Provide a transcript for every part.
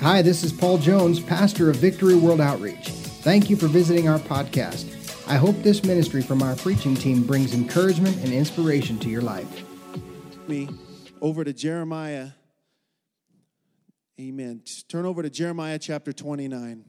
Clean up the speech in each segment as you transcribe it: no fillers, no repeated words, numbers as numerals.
Hi, this is Paul Jones, pastor of Victory World Outreach. Thank you for visiting our podcast. I hope this ministry from our preaching team brings encouragement and inspiration to your life. Me over to Jeremiah. Amen. Turn over to Jeremiah chapter 29.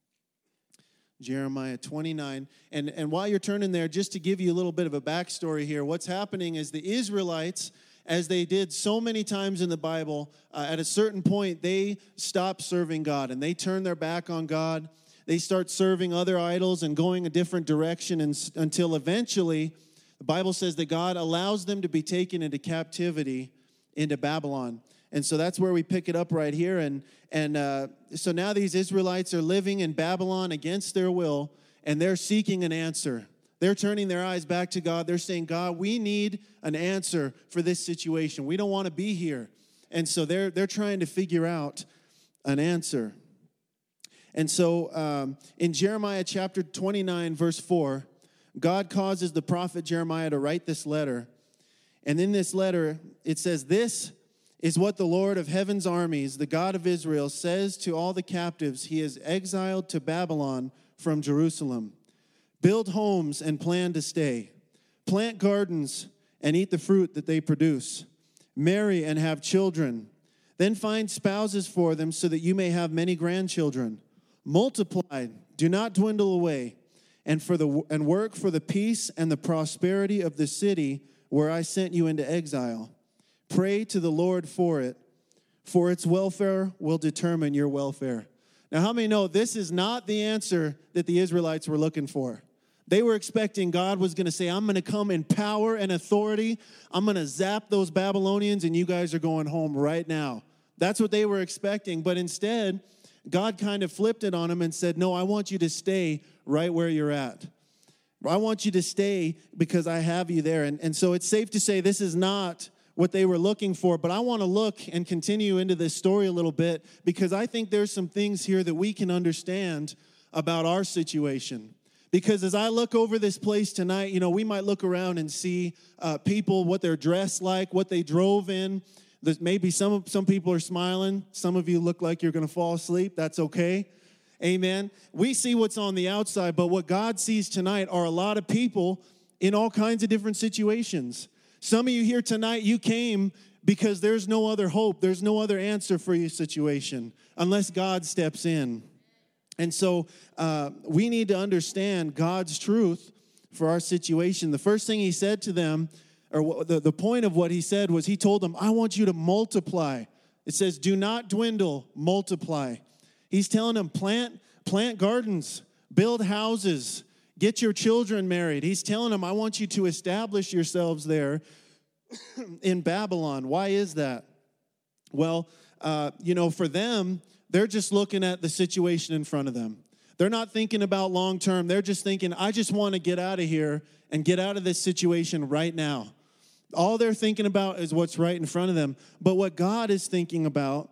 Jeremiah 29. And while you're turning there, just to give you a little bit of a backstory here, what's happening is the Israelites, as they did so many times in the Bible, at a certain point, they stop serving God and they turn their back on God. They start serving other idols and going a different direction until eventually, the Bible says that God allows them to be taken into captivity into Babylon. And so that's where we pick it up right here. And so now these Israelites are living in Babylon against their will, and they're seeking an answer. They're turning their eyes back to God. They're saying, God, we need an answer for this situation. We don't want to be here. And so they're trying to figure out an answer. And so in Jeremiah chapter 29, verse 4, God causes the prophet Jeremiah to write this letter. And in this letter, it says, "This is what the Lord of heaven's armies, the God of Israel, says to all the captives he has exiled to Babylon from Jerusalem. Build homes and plan to stay. Plant gardens and eat the fruit that they produce. Marry and have children. Then find spouses for them so that you may have many grandchildren. Multiply, do not dwindle away, and work for the peace and the prosperity of the city where I sent you into exile. Pray to the Lord for it, for its welfare will determine your welfare." Now, how many know this is not the answer that the Israelites were looking for? They were expecting God was going to say, I'm going to come in power and authority. I'm going to zap those Babylonians, and you guys are going home right now. That's what they were expecting. But instead, God kind of flipped it on them and said, no, I want you to stay right where you're at. I want you to stay because I have you there. And so it's safe to say this is not what they were looking for. But I want to look and continue into this story a little bit because I think there's some things here that we can understand about our situation. Because as I look over this place tonight, you know, we might look around and see people, what they're dressed like, what they drove in. There's maybe some people are smiling. Some of you look like you're going to fall asleep. That's okay. Amen. We see what's on the outside, but what God sees tonight are a lot of people in all kinds of different situations. Some of you here tonight, you came because there's no other hope. There's no other answer for your situation unless God steps in. And so we need to understand God's truth for our situation. The first thing he said to them, or the point of what he said was he told them, I want you to multiply. It says, do not dwindle, multiply. He's telling them, plant gardens, build houses, get your children married. He's telling them, I want you to establish yourselves there in Babylon. Why is that? Well, for them, they're just looking at the situation in front of them. They're not thinking about long term. They're just thinking, I just want to get out of here and get out of this situation right now. All they're thinking about is what's right in front of them. But what God is thinking about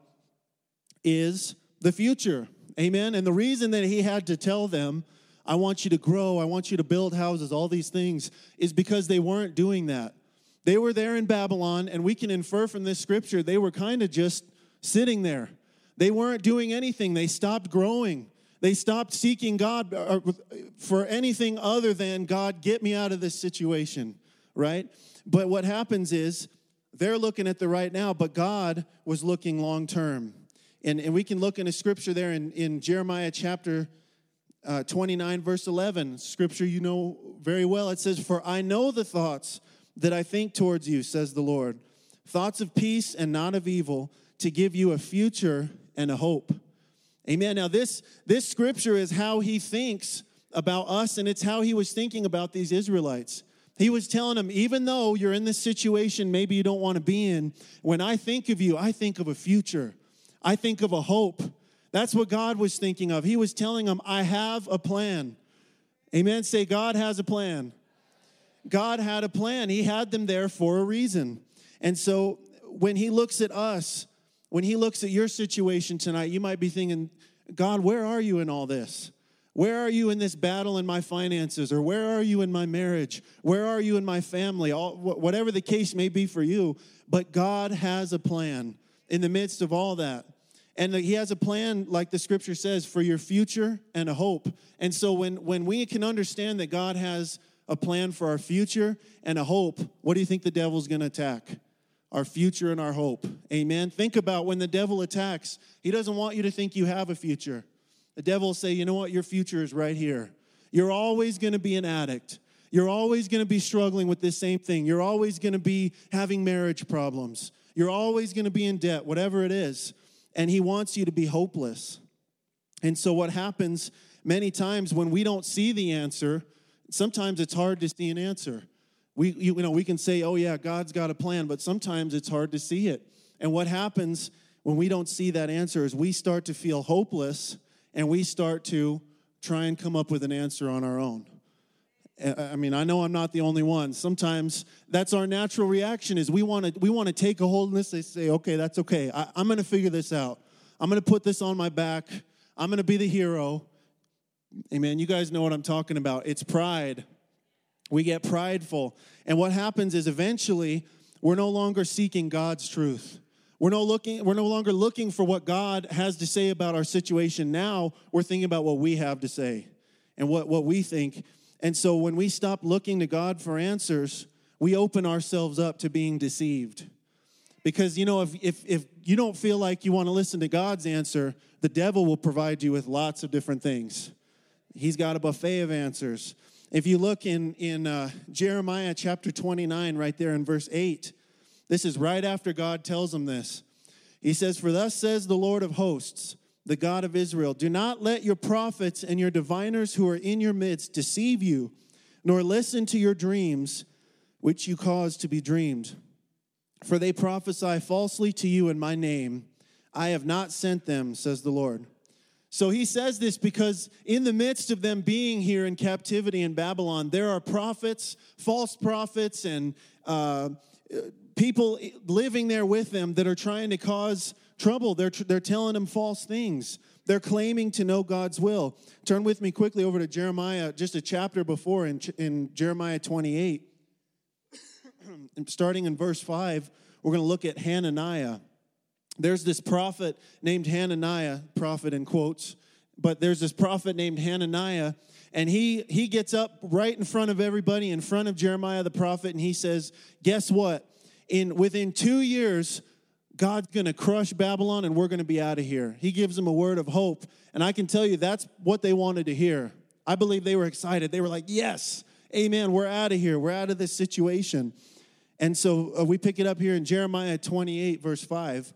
is the future. Amen? And the reason that he had to tell them, I want you to grow, I want you to build houses, all these things, is because they weren't doing that. They were there in Babylon, and we can infer from this scripture, they were kind of just sitting there. They weren't doing anything. They stopped growing. They stopped seeking God for anything other than, God, get me out of this situation, right? But what happens is they're looking at the right now, but God was looking long term. And we can look in a scripture there in Jeremiah chapter 29, verse 11. Scripture you know very well. It says, for I know the thoughts that I think towards you, says the Lord. Thoughts of peace and not of evil, to give you a future and a hope. Amen. Now, this scripture is how he thinks about us, and it's how he was thinking about these Israelites. He was telling them, even though you're in this situation maybe you don't want to be in, when I think of you, I think of a future. I think of a hope. That's what God was thinking of. He was telling them, I have a plan. Amen. Say, God has a plan. God had a plan. He had them there for a reason. And so when he looks at us, when he looks at your situation tonight, you might be thinking, God, where are you in all this? Where are you in this battle in my finances? Or where are you in my marriage? Where are you in my family? Whatever the case may be for you. But God has a plan in the midst of all that. And he has a plan, like the scripture says, for your future and a hope. And so when we can understand that God has a plan for our future and a hope, what do you think the devil's going to attack? Our future and our hope. Amen? Think about when the devil attacks, he doesn't want you to think you have a future. The devil will say, you know what, your future is right here. You're always going to be an addict. You're always going to be struggling with this same thing. You're always going to be having marriage problems. You're always going to be in debt, whatever it is. And he wants you to be hopeless. And so what happens many times when we don't see the answer, sometimes it's hard to see an answer. We can say, oh yeah, God's got a plan, but sometimes it's hard to see it. And what happens when we don't see that answer is we start to feel hopeless and we start to try and come up with an answer on our own. I mean, I know I'm not the only one. Sometimes that's our natural reaction is we want to take a hold of this. They say, okay, that's okay. I'm going to figure this out. I'm going to put this on my back. I'm going to be the hero. Amen. You guys know what I'm talking about. It's pride. We get prideful. And what happens is eventually we're no longer seeking God's truth. We're no longer looking for what God has to say about our situation. Now we're thinking about what we have to say and what we think. And so when we stop looking to God for answers, we open ourselves up to being deceived. Because, you know, if you don't feel like you want to listen to God's answer, the devil will provide you with lots of different things. He's got a buffet of answers. If you look in Jeremiah chapter 29, right there in verse 8, this is right after God tells him this. He says, "For thus says the Lord of hosts, the God of Israel, do not let your prophets and your diviners who are in your midst deceive you, nor listen to your dreams, which you cause to be dreamed. For they prophesy falsely to you in my name. I have not sent them, says the Lord." So he says this because in the midst of them being here in captivity in Babylon, there are prophets, false prophets, and people living there with them that are trying to cause trouble. They're telling them false things. They're claiming to know God's will. Turn with me quickly over to Jeremiah, just a chapter before in Jeremiah 28. Starting in verse 5, we're going to look at Hananiah. There's this prophet named Hananiah, prophet in quotes, but there's this prophet named Hananiah, and he gets up right in front of everybody, in front of Jeremiah the prophet, and he says, guess what? Within 2 years, God's going to crush Babylon and we're going to be out of here. He gives them a word of hope. And I can tell you that's what they wanted to hear. I believe they were excited. They were like, yes, amen, we're out of here. We're out of this situation. And so we pick it up here in Jeremiah 28, verse 5.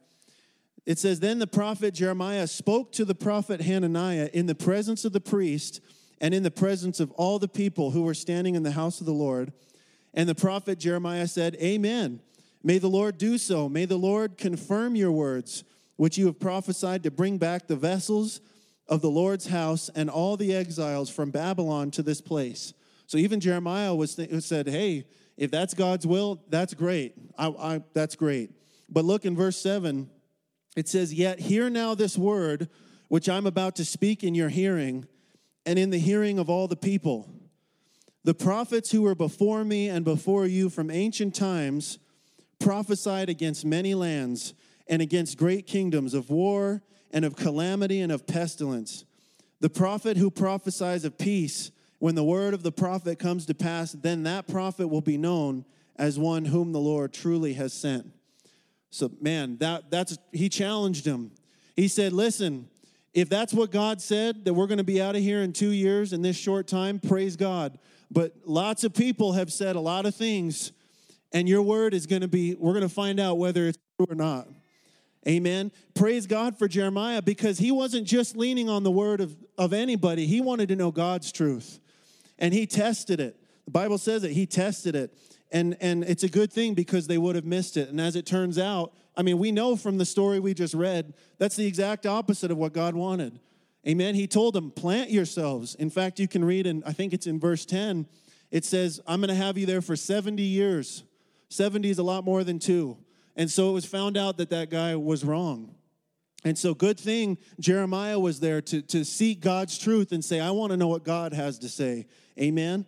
It says, "Then the prophet Jeremiah spoke to the prophet Hananiah in the presence of the priest and in the presence of all the people who were standing in the house of the Lord. And the prophet Jeremiah said, Amen. May the Lord do so. May the Lord confirm your words, which you have prophesied to bring back the vessels of the Lord's house and all the exiles from Babylon to this place." So even Jeremiah said, hey, if that's God's will, that's great. That's great. But look in verse 7. It says, "Yet hear now this word, which I'm about to speak in your hearing, and in the hearing of all the people. The prophets who were before me and before you from ancient times prophesied against many lands and against great kingdoms of war and of calamity and of pestilence. The prophet who prophesies of peace, when the word of the prophet comes to pass, then that prophet will be known as one whom the Lord truly has sent." So, man, he challenged him. He said, listen, if that's what God said, that we're going to be out of here in 2 years in this short time, praise God. But lots of people have said a lot of things, and your word is going to be, we're going to find out whether it's true or not. Amen. Praise God for Jeremiah, because he wasn't just leaning on the word of anybody. He wanted to know God's truth. And he tested it. The Bible says that he tested it. And it's a good thing because they would have missed it. And as it turns out, I mean, we know from the story we just read, that's the exact opposite of what God wanted. Amen. He told them, plant yourselves. In fact, you can read, and I think it's in verse 10, it says, I'm going to have you there for 70 years. 70 is a lot more than 2. And so it was found out that guy was wrong. And so good thing Jeremiah was there to seek God's truth and say, I want to know what God has to say. Amen.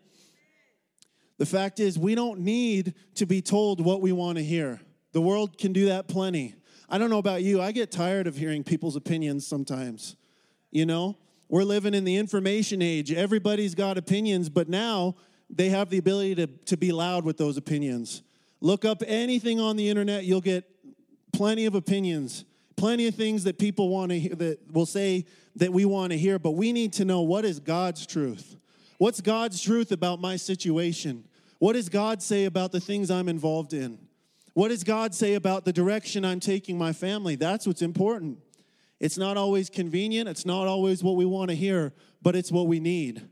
The fact is, we don't need to be told what we want to hear. The world can do that plenty. I don't know about you. I get tired of hearing people's opinions sometimes. You know, we're living in the information age. Everybody's got opinions, but now they have the ability to be loud with those opinions. Look up anything on the internet, you'll get plenty of opinions, plenty of things that people want to hear, that will say that we want to hear, but we need to know, what is God's truth? What's God's truth about my situation? What does God say about the things I'm involved in? What does God say about the direction I'm taking my family? That's what's important. It's not always convenient. It's not always what we want to hear, but it's what we need.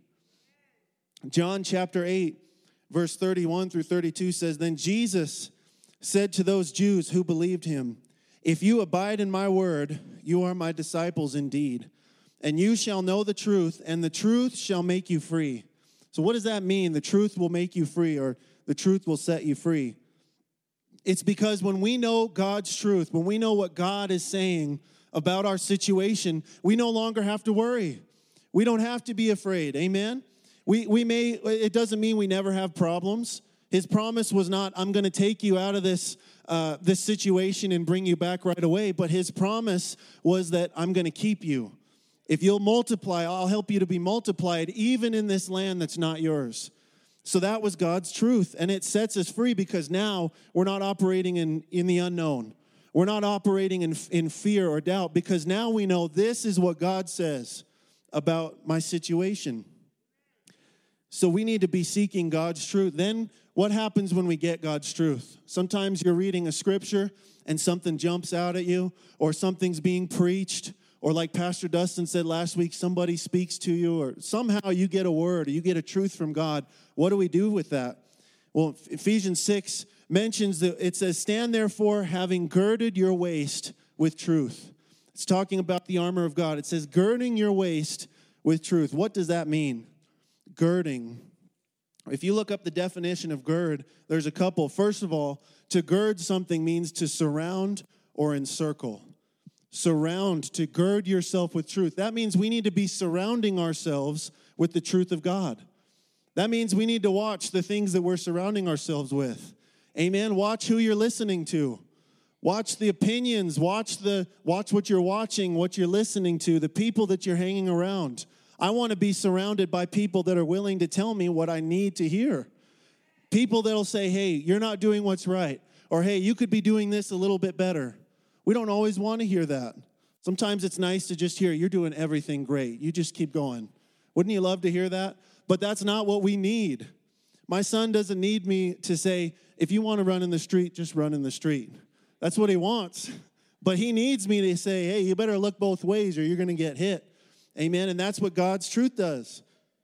John chapter 8, verse 31 through 32 says, "Then Jesus said to those Jews who believed him, 'If you abide in my word, you are my disciples indeed. And you shall know the truth, and the truth shall make you free.'" So what does that mean? The truth will make you free, or the truth will set you free. It's because when we know God's truth, when we know what God is saying about our situation, we no longer have to worry. We don't have to be afraid. Amen? It doesn't mean we never have problems. His promise was not, I'm going to take you out of this situation and bring you back right away. But his promise was that I'm going to keep you. If you'll multiply, I'll help you to be multiplied, even in this land that's not yours. So that was God's truth. And it sets us free because now we're not operating in the unknown. We're not operating in fear or doubt, because now we know this is what God says about my situation. So we need to be seeking God's truth. Then what happens when we get God's truth? Sometimes you're reading a scripture and something jumps out at you, or something's being preached, or like Pastor Dustin said last week, somebody speaks to you, or somehow you get a word, or you get a truth from God. What do we do with that? Well, Ephesians 6 mentions that it says, "Stand therefore, having girded your waist with truth." It's talking about the armor of God. It says, girding your waist with truth. What does that mean? Girding. If you look up the definition of gird, there's a couple. First of all, to gird something means to surround or encircle. Surround, to gird yourself with truth. That means we need to be surrounding ourselves with the truth of God. That means we need to watch the things that we're surrounding ourselves with. Amen. Watch who you're listening to. Watch the opinions. Watch what you're watching, what you're listening to, the people that you're hanging around. I want to be surrounded by people that are willing to tell me what I need to hear. People that'll say, "Hey, you're not doing what's right," or "Hey, you could be doing this a little bit better." We don't always want to hear that. Sometimes it's nice to just hear, "You're doing everything great. You just keep going." Wouldn't you love to hear that? But that's not what we need. My son doesn't need me to say, "If you want to run in the street, just run in the street." That's what he wants. But he needs me to say, "Hey, you better look both ways or you're going to get hit." Amen. And that's what God's truth does.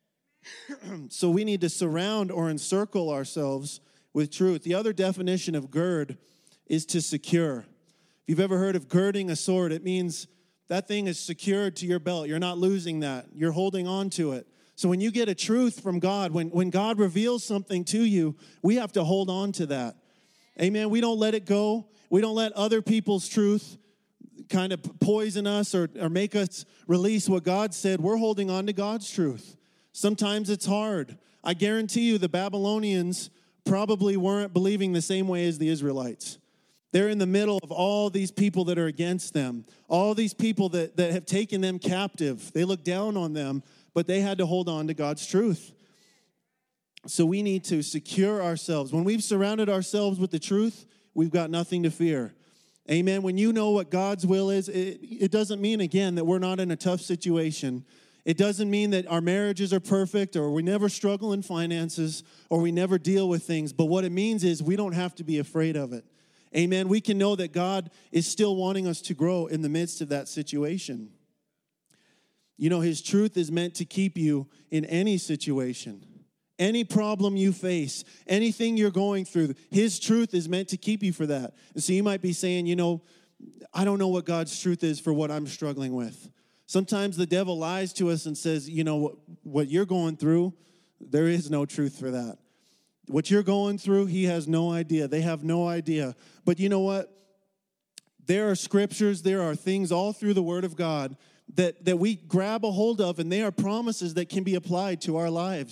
So we need to surround or encircle ourselves with truth. The other definition of gird is to secure. If you've ever heard of girding a sword, it means that thing is secured to your belt. You're not losing that. You're holding on to it. So when you get a truth from God, when God reveals something to you, we have to hold on to that. Amen. We don't let it go. We don't let other people's truth kind of poison us or make us release what God said. We're holding on to God's truth. Sometimes it's hard. I guarantee you the Babylonians probably weren't believing the same way as the Israelites. They're in the middle of all these people that are against them, all these people that have taken them captive. They look down on them, but they had to hold on to God's truth. So we need to secure ourselves. When we've surrounded ourselves with the truth, we've got nothing to fear. Amen. When you know what God's will is, it doesn't mean, again, that we're not in a tough situation. It doesn't mean that our marriages are perfect, or we never struggle in finances, or we never deal with things. But what it means is we don't have to be afraid of it. Amen. We can know that God is still wanting us to grow in the midst of that situation. You know, his truth is meant to keep you in any situation. Any problem you face, anything you're going through, his truth is meant to keep you for that. And so you might be saying, you know, I don't know what God's truth is for what I'm struggling with. Sometimes the devil lies to us and says, you know, what you're going through, there is no truth for that. What you're going through, he has no idea. They have no idea. But you know what? There are scriptures, there are things all through the Word of God that we grab a hold of, and they are promises that can be applied to our lives.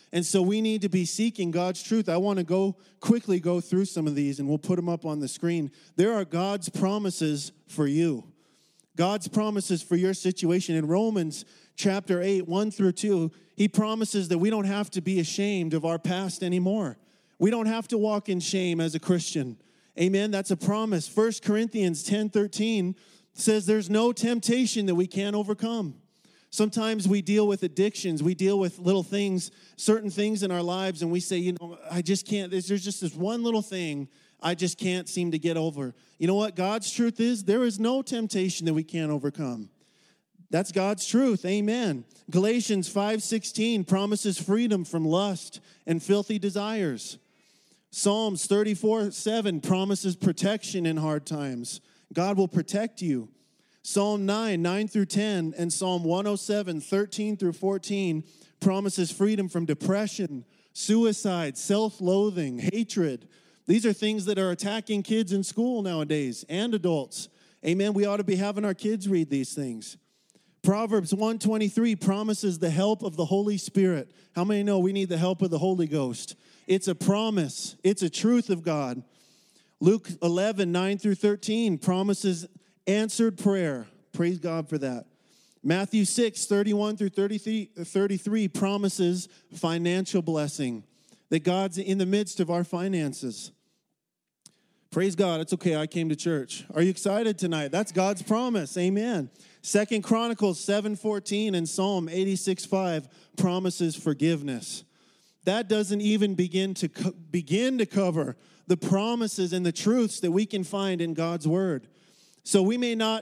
And so we need to be seeking God's truth. I want to quickly go through some of these, and we'll put them up on the screen. There are God's promises for you. God's promises for your situation. In Romans chapter 8, 1 through 2, he promises that we don't have to be ashamed of our past anymore. We don't have to walk in shame as a Christian. Amen. That's a promise. 1 Corinthians 10:13 says there's no temptation that we can't overcome. Sometimes we deal with addictions. We deal with little things, certain things in our lives, and we say, I just can't. There's just this one little thing I just can't seem to get over. You know what God's truth is? There is no temptation that we can't overcome. That's God's truth. Amen. Galatians 5:16 promises freedom from lust and filthy desires. Psalms 34:7 promises protection in hard times. God will protect you. Psalm 9 through 10, and Psalm 107, 13 through 14 promises freedom from depression, suicide, self-loathing, hatred. These are things that are attacking kids in school nowadays and adults. Amen. We ought to be having our kids read these things. Proverbs 1:23 promises the help of the Holy Spirit. How many know we need the help of the Holy Ghost? It's a promise. It's a truth of God. Luke 11, 9 through 13 promises answered prayer. Praise God for that. Matthew 6, 31 through 33 promises financial blessing. That God's in the midst of our finances. Praise God. It's okay. I came to church. Are you excited tonight? That's God's promise. Amen. 2 Chronicles 7:14 and Psalm 86:5 promises forgiveness. That doesn't even begin to cover the promises and the truths that we can find in God's word. So we may not,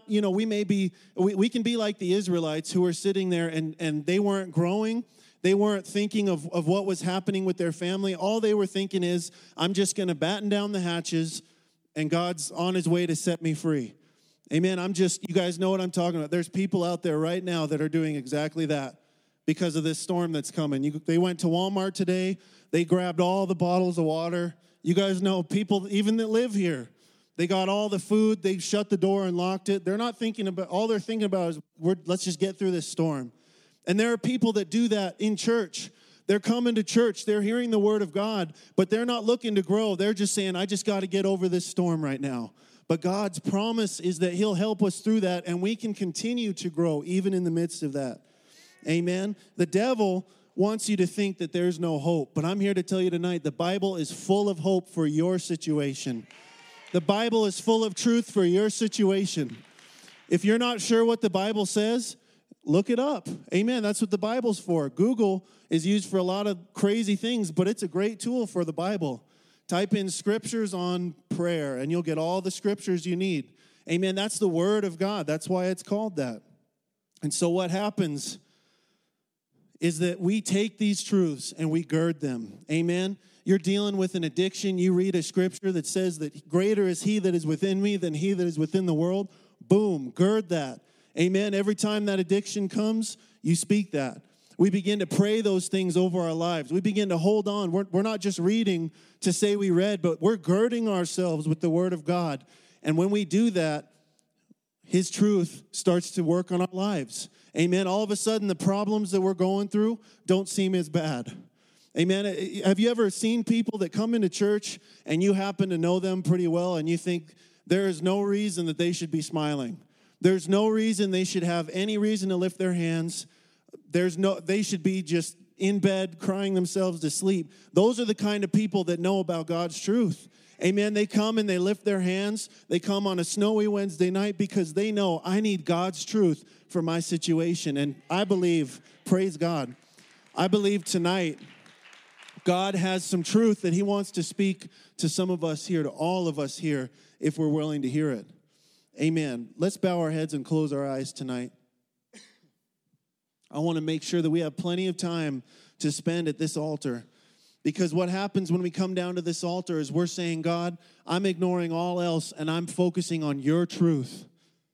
we can be like the Israelites who were sitting there and they weren't growing. They weren't thinking of what was happening with their family. All they were thinking is, I'm just going to batten down the hatches and God's on his way to set me free. Amen. You guys know what I'm talking about. There's people out there right now that are doing exactly that because of this storm that's coming. They went to Walmart today. They grabbed all the bottles of water. You guys know people even that live here. They got all the food. They shut the door and locked it. They're not thinking about, all they're thinking about is, let's just get through this storm. And there are people that do that in church. They're coming to church. They're hearing the word of God, but they're not looking to grow. They're just saying, I just got to get over this storm right now. But God's promise is that he'll help us through that, and we can continue to grow even in the midst of that. Amen. The devil wants you to think that there's no hope, but I'm here to tell you tonight, the Bible is full of hope for your situation. The Bible is full of truth for your situation. If you're not sure what the Bible says, look it up. Amen. That's what the Bible's for. Google is used for a lot of crazy things, but it's a great tool for the Bible. Type in scriptures on prayer, and you'll get all the scriptures you need. Amen. That's the word of God. That's why it's called that. And so what happens is that we take these truths and we gird them. Amen. You're dealing with an addiction. You read a scripture that says that greater is he that is within me than he that is within the world. Boom, gird that. Amen. Every time that addiction comes, you speak that. We begin to pray those things over our lives. We begin to hold on. We're not just reading to say we read, but we're girding ourselves with the word of God. And when we do that, his truth starts to work on our lives. Amen. All of a sudden, the problems that we're going through don't seem as bad. Amen. Have you ever seen people that come into church and you happen to know them pretty well and you think there is no reason that they should be smiling? There's no reason they should have any reason to lift their hands. They should be just in bed crying themselves to sleep. Those are the kind of people that know about God's truth. Amen. They come and they lift their hands. They come on a snowy Wednesday night because they know I need God's truth for my situation. And I believe, praise God, I believe tonight God has some truth that he wants to speak to some of us here, to all of us here, if we're willing to hear it. Amen. Let's bow our heads and close our eyes tonight. I want to make sure that we have plenty of time to spend at this altar. Because what happens when we come down to this altar is we're saying, God, I'm ignoring all else and I'm focusing on your truth.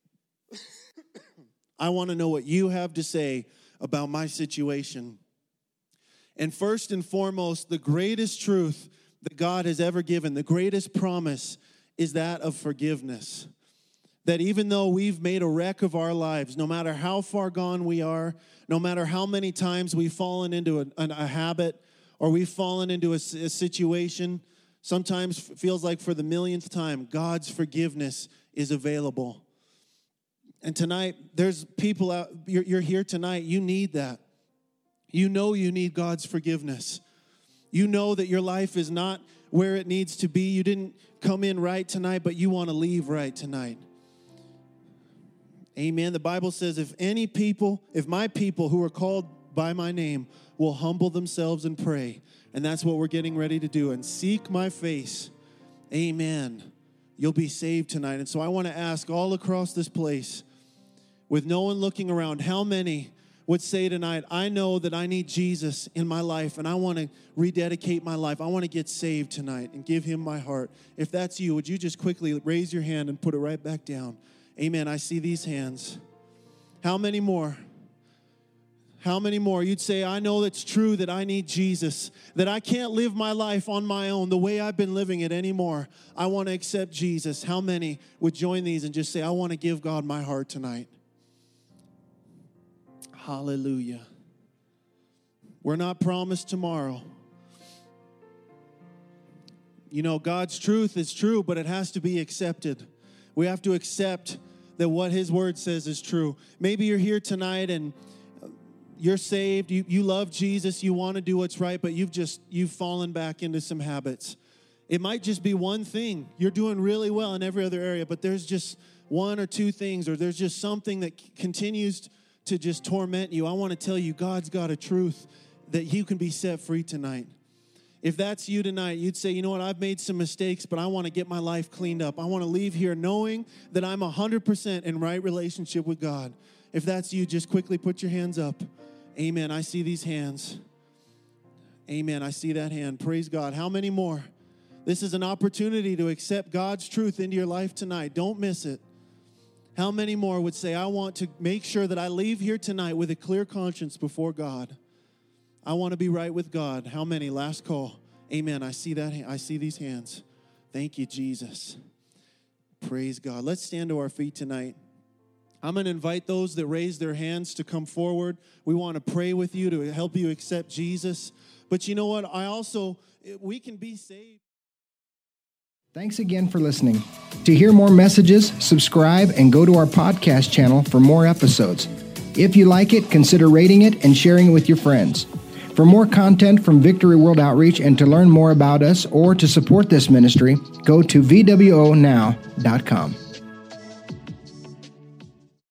I want to know what you have to say about my situation. And first and foremost, the greatest truth that God has ever given, the greatest promise is that of forgiveness. That even though we've made a wreck of our lives, no matter how far gone we are, no matter how many times we've fallen into a habit, or we've fallen into a situation, sometimes feels like for the millionth time, God's forgiveness is available. And tonight, there's people out, you're here tonight, you need that. You know you need God's forgiveness. You know that your life is not where it needs to be. You didn't come in right tonight, but you want to leave right tonight. Amen. The Bible says, if my people who are called by my name will humble themselves and pray, and that's what we're getting ready to do, and seek my face, amen, you'll be saved tonight. And so I want to ask all across this place, with no one looking around, how many would say tonight, I know that I need Jesus in my life, and I want to rededicate my life. I want to get saved tonight and give him my heart. If that's you, would you just quickly raise your hand and put it right back down? Amen. I see these hands. How many more? How many more? You'd say, I know it's true that I need Jesus, that I can't live my life on my own the way I've been living it anymore. I want to accept Jesus. How many would join these and just say, I want to give God my heart tonight? Hallelujah. We're not promised tomorrow. You know, God's truth is true, but it has to be accepted. We have to accept that what his word says is true. Maybe you're here tonight and you're saved, you love Jesus, you want to do what's right, but you've fallen back into some habits. It might just be one thing. You're doing really well in every other area, but there's just one or two things, or there's just something that continues to just torment you. I want to tell you, God's got a truth that you can be set free tonight. If that's you tonight, you'd say, you know what, I've made some mistakes, but I want to get my life cleaned up. I want to leave here knowing that I'm 100% in right relationship with God. If that's you, just quickly put your hands up. Amen. I see these hands. Amen. I see that hand. Praise God. How many more? This is an opportunity to accept God's truth into your life tonight. Don't miss it. How many more would say, I want to make sure that I leave here tonight with a clear conscience before God? I want to be right with God. How many? Last call. Amen. I see that. I see these hands. Thank you, Jesus. Praise God. Let's stand to our feet tonight. I'm going to invite those that raise their hands to come forward. We want to pray with you to help you accept Jesus. But you know what? We can be saved. Thanks again for listening. To hear more messages, subscribe and go to our podcast channel for more episodes. If you like it, consider rating it and sharing it with your friends. For more content from Victory World Outreach and to learn more about us or to support this ministry, go to VWOnow.com.